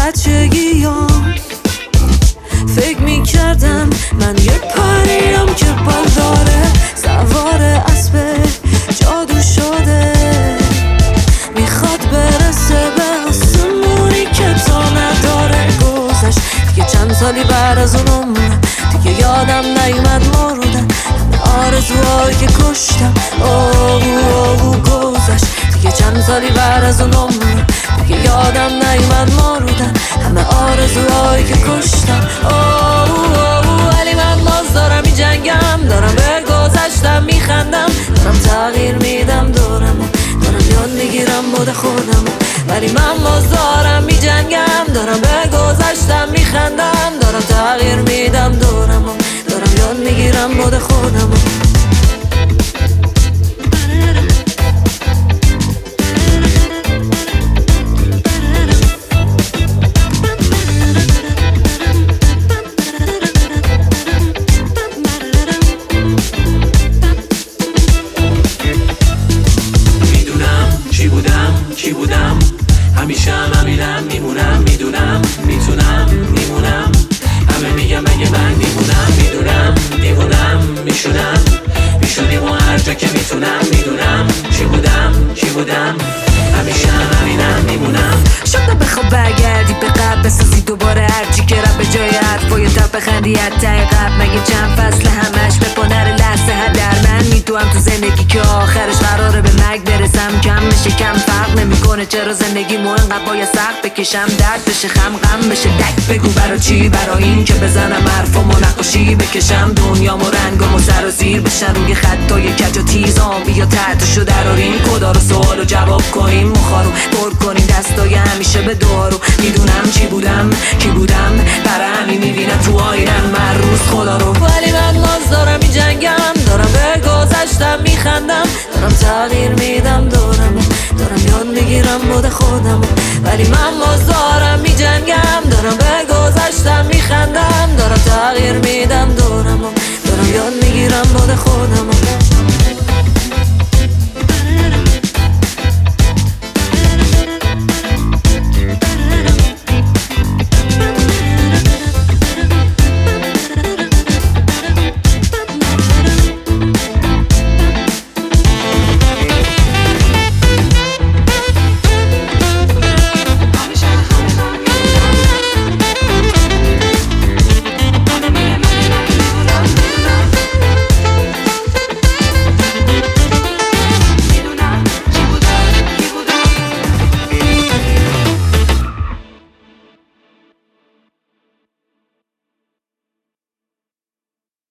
بچگیام فکر میکردم من یه پریم که بال داره، سوار اسب جادو شده، میخواد برسه به آسمونی که تا نداره. گذشت دیگه چند سالی بعد از اون عمر، دیگه یادم نیومد مردن آرزوهایی که کشتم. گذشت دیگه چند سالی بعد از اون عمر، دیگه یادم نیومد مردن همه آرزوهایی که کشتم. ولی من باز دارم می جنگم، دارم به گذشتم میخندم، دارم تغییر میدم دارم یاد میگیرم بود خودم. ولی من باز دارم می جنگم، دارم به گذشتم میخندم، دارم تغییر میدم دارم یاد میگیرم بود خودم. کی بودم همیشه همینم میمونم، میدونم میتونم میمونم، همه میگم اگه من میمونم، میدونم دیوونم میشونیم و هر جا که میتونم، میدونم کی بودم همیشه همینم میمونم. شده بخواب برگردی به قبل، بسازی دوباره هرچی که رب به جای حرفای تب بخندی حتی قبل. مگه چند فصل همش به پانر لحظه هدر من میدوام تو زندگی که آخرش قراره به مرگ برسم. کم میشه کم فرق نمیکنه، چرا زندگی مو انقدر باید سخت بکشم، درد بشه غم بشه دک. بگو برا چی؟ برا این که بزنم حرفامو نقاشی بکشم، دنیامو رنگامو سر و زیر بشن روی خطای کج و تیزام. بیا تحتشو دراریم، کدا رو سوالو جواب کنیم، مخارو پر کنیم، دستای همیشه به دارو. میدونم چی بودم کی بودم، برای همین میبینم تو آینم من روز خدا رو. ولی من باز دارم می جنگم، دارم به گذشتم میخندم، دارم تغییر میدم دارم یاد میگیرم بود خودم. ولی من باز دارم می جنگم، دارم به گذشتم میخندم، دارم تغییر میدم دارم یاد میگیرم بود خودم.